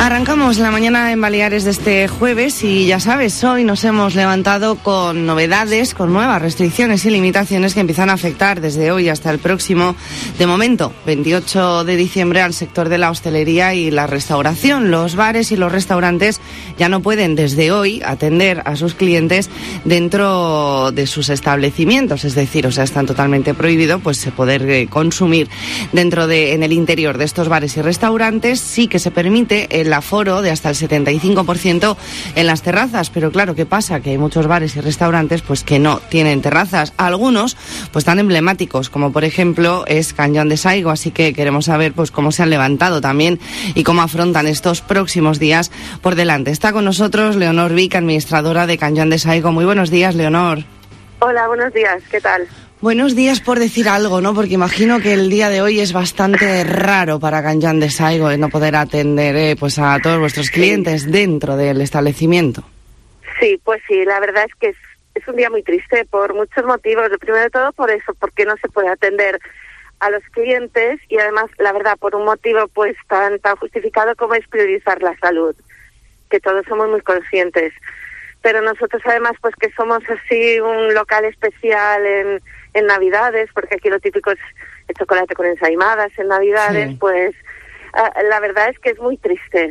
Arrancamos la mañana en Baleares de este jueves y ya sabes, hoy nos hemos levantado con novedades, con nuevas restricciones y limitaciones que empiezan a afectar desde hoy hasta el próximo, de momento, 28 de diciembre al sector de la hostelería y la restauración. Los bares y los restaurantes ya no pueden desde hoy atender a sus clientes dentro de sus establecimientos, es decir, están totalmente prohibido pues poder consumir en el interior de estos bares y restaurantes. Sí que se permite el aforo de hasta el 75% en las terrazas, pero claro, ¿qué pasa? Que hay muchos bares y restaurantes pues que no tienen terrazas, algunos pues tan emblemáticos como por ejemplo es Can Joan de Saigo, así que queremos saber pues cómo se han levantado también y cómo afrontan estos próximos días por delante. Está con nosotros Leonor Vic, administradora de Can Joan de Saigo. Muy buenos días, Leonor. Hola, buenos días, ¿qué tal? Buenos días por decir algo, ¿no? Porque imagino que el día de hoy es bastante raro para Can Joan de Saigo no poder atender pues a todos vuestros clientes dentro del establecimiento. Sí, pues sí, la verdad es que es un día muy triste por muchos motivos. Lo primero de todo por eso, porque no se puede atender a los clientes y además, la verdad, por un motivo pues tan justificado como es priorizar la salud, que todos somos muy conscientes. Pero nosotros además pues que somos así un local especial en Navidades, porque aquí lo típico es el chocolate con ensaimadas en Navidades, sí. Pues la verdad es que es muy triste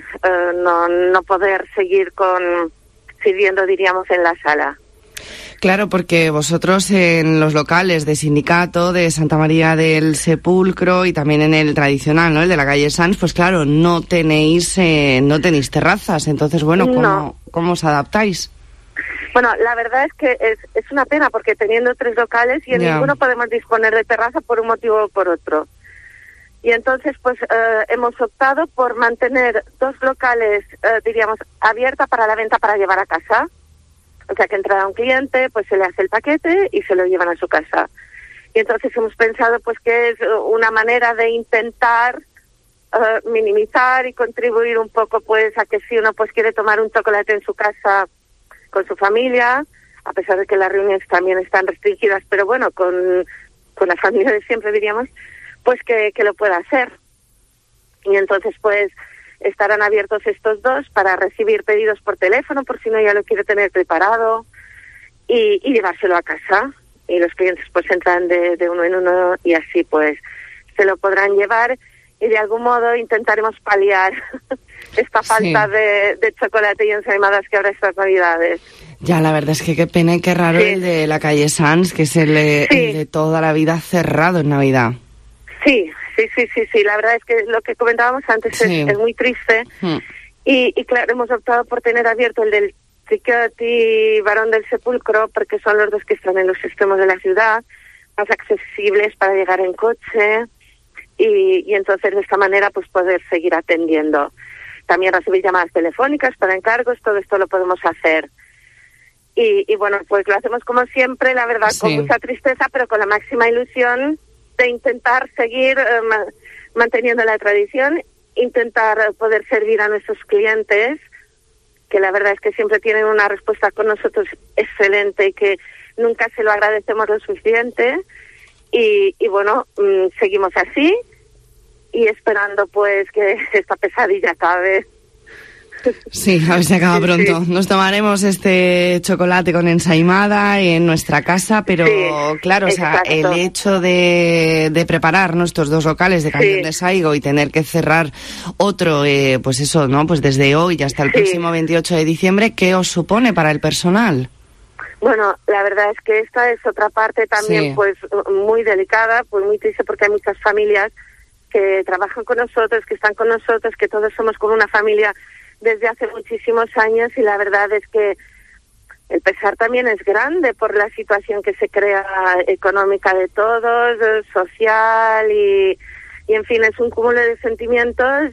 no poder seguir sirviendo, diríamos, en la sala. Claro, porque vosotros en los locales de Sindicato, de Santa María del Sepulcro y también en el tradicional, ¿no?, el de la calle Sanz, pues claro, no tenéis terrazas. Entonces, bueno, ¿cómo os adaptáis? Bueno, la verdad es que es una pena porque teniendo 3 locales y en ninguno podemos disponer de terraza por un motivo o por otro. Y entonces, pues, hemos optado por mantener 2 locales, diríamos, abierta para la venta para llevar a casa. O sea, que entra un cliente, pues se le hace el paquete y se lo llevan a su casa. Y entonces hemos pensado, pues, que es una manera de intentar minimizar y contribuir un poco, pues, a que si uno, pues, quiere tomar un chocolate en su casa con su familia, a pesar de que las reuniones también están restringidas, pero bueno, con la familia de siempre, diríamos, pues que lo pueda hacer. Y entonces, pues, estarán abiertos estos 2 para recibir pedidos por teléfono, por si no ya lo quiere tener preparado, y llevárselo a casa. Y los clientes, pues, entran de uno en uno y así, pues, se lo podrán llevar y de algún modo intentaremos paliar esta falta de chocolate y ensaimadas que habrá estas Navidades. Ya, la verdad es que qué pena y qué raro el de la calle Sanz, que es el de toda la vida cerrado en Navidad. Sí, la verdad es que lo que comentábamos antes es muy triste. Y claro, hemos optado por tener abierto el del Triquet y Barón del Sepulcro, porque son los 2 que están en los extremos de la ciudad, más accesibles para llegar en coche, y entonces de esta manera pues poder seguir atendiendo. También recibir llamadas telefónicas para encargos, todo esto lo podemos hacer. Y bueno, pues lo hacemos como siempre, la verdad, con mucha tristeza, pero con la máxima ilusión de intentar seguir manteniendo la tradición, intentar poder servir a nuestros clientes, que la verdad es que siempre tienen una respuesta con nosotros excelente y que nunca se lo agradecemos lo suficiente. Y bueno, seguimos así y esperando pues que esta pesadilla acabe. Sí, a ver si acaba pronto. Nos tomaremos este chocolate con ensaimada en nuestra casa, pero claro, exacto. O sea, el hecho de preparar nuestros 2 locales de Can Joan de Saigo y tener que cerrar otro, pues eso, ¿no? Pues desde hoy hasta el próximo 28 de diciembre, ¿qué os supone para el personal? Bueno, la verdad es que esta es otra parte también pues muy delicada, pues muy triste porque hay muchas familias que trabajan con nosotros, que están con nosotros, que todos somos como una familia desde hace muchísimos años y la verdad es que el pesar también es grande por la situación que se crea económica de todos, social y en fin, es un cúmulo de sentimientos,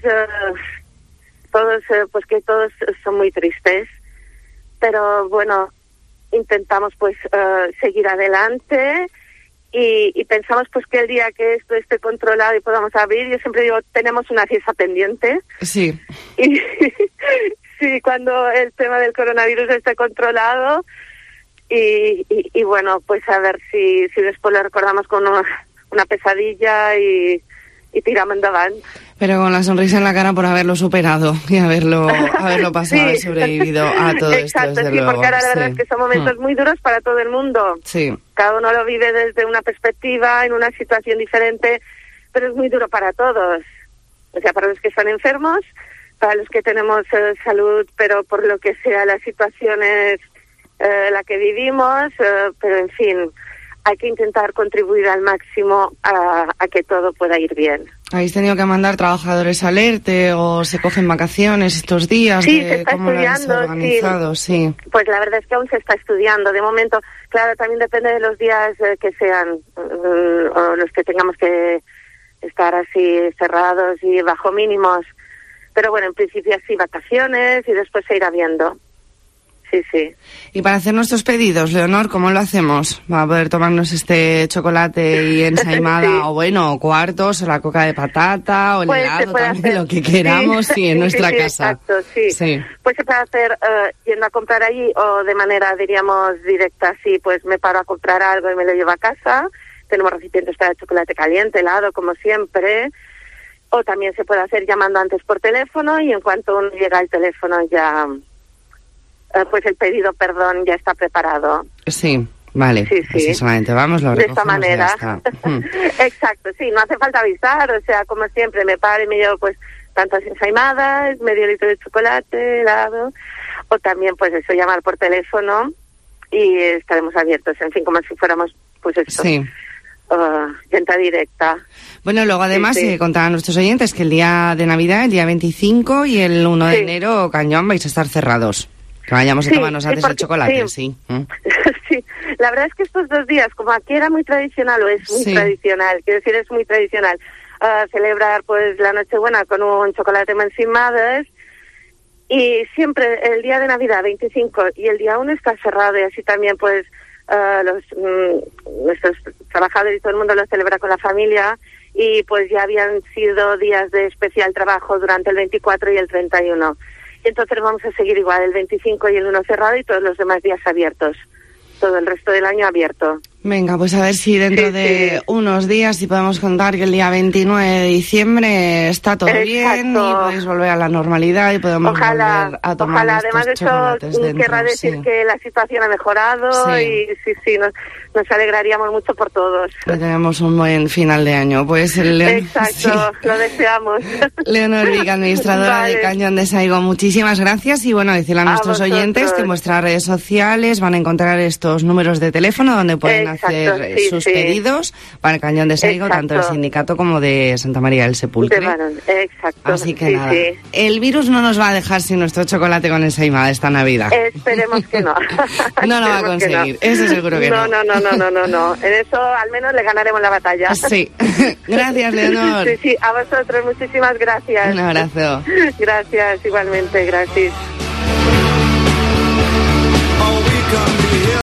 todos pues que todos son muy tristes, pero bueno, intentamos pues seguir adelante y pensamos pues que el día que esto esté controlado y podamos abrir, yo siempre digo, tenemos una fiesta pendiente. Sí. Y sí, cuando el tema del coronavirus esté controlado y bueno, pues a ver si después lo recordamos con una pesadilla y y tiramos endavant. Pero con la sonrisa en la cara por haberlo superado y haberlo pasado, sí. Haber sobrevivido a todo Exacto, esto, desde sí, luego. Porque ahora la verdad es que son momentos muy duros para todo el mundo. Sí. Cada uno lo vive desde una perspectiva, en una situación diferente, pero es muy duro para todos. O sea, para los que están enfermos, para los que tenemos salud, pero por lo que sea la situación es la que vivimos, pero en fin, hay que intentar contribuir al máximo a que todo pueda ir bien. ¿Habéis tenido que mandar trabajadores al ERTE o se cogen vacaciones estos días? Sí, se está ¿Cómo estudiando, lo habéis organizado? Sí. Pues la verdad es que aún se está estudiando. De momento, claro, también depende de los días que sean, o los que tengamos que estar así cerrados y bajo mínimos. Pero bueno, en principio así vacaciones y después se irá viendo. Sí, sí. Y para hacer nuestros pedidos, Leonor, ¿cómo lo hacemos? ¿Va a poder tomarnos este chocolate y ensaimada, sí. O bueno, o cuartos, o la coca de patata, o el pues helado, también lo que queramos, sí, en nuestra casa? Exacto, sí. Pues se puede hacer yendo a comprar allí o de manera, diríamos, directa, sí, pues me paro a comprar algo y me lo llevo a casa. Tenemos recipientes para chocolate caliente, helado, como siempre. O también se puede hacer llamando antes por teléfono y en cuanto uno llega al teléfono ya... pues el pedido, ya está preparado. Sí, vale. Sí. Así solamente vamos, lo recogemos. De esta manera. Exacto, sí, no hace falta avisar, o sea, como siempre, me paro y me llevo pues tantas ensaimadas, medio litro de chocolate, helado, o también pues eso, llamar por teléfono y estaremos abiertos, en fin, como si fuéramos pues esto. Sí. Venta directa. Bueno, luego además contar a nuestros oyentes que el día de Navidad, el día 25 y el 1 de enero, Cañón, vais a estar cerrados. Que vayamos a tomarnos antes el chocolate, sí. Sí, la verdad es que estos 2 días, como aquí era muy tradicional, o es muy tradicional, quiero decir, es muy tradicional, celebrar pues la Nochebuena con un chocolate encimadas, y siempre el día de Navidad, 25, y el día 1 está cerrado, y así también pues nuestros trabajadores y todo el mundo lo celebra con la familia, y pues ya habían sido días de especial trabajo durante el 24 y el 31. Y entonces vamos a seguir igual, el 25 y el 1 cerrado y todos los demás días abiertos. Todo el resto del año abierto. Venga, pues a ver si dentro de unos días si podemos contar que el día 29 de diciembre está todo bien y podéis volver a la normalidad y podemos volver a tomar Ojalá, además de eso, querrá decir que la situación ha mejorado y nos alegraríamos mucho por todos. Que tenemos un buen final de año. Pues exacto, lo deseamos. Leonor Vic, administradora de Cañón de Saigo, muchísimas gracias y bueno, decirle a nuestros oyentes que en vuestras redes sociales van a encontrar estos números de teléfono donde pueden hacer sus pedidos para el Cañón de Saigo, tanto del sindicato como de Santa María del Sepulcre. Exacto. Así que nada, el virus no nos va a dejar sin nuestro chocolate con ensaimada esta Navidad. Esperemos que no. No lo va a conseguir, eso seguro que no. No. En eso al menos le ganaremos la batalla. Sí. Gracias, Leonor. Sí, a vosotros muchísimas gracias. Un abrazo. Gracias, igualmente, gracias.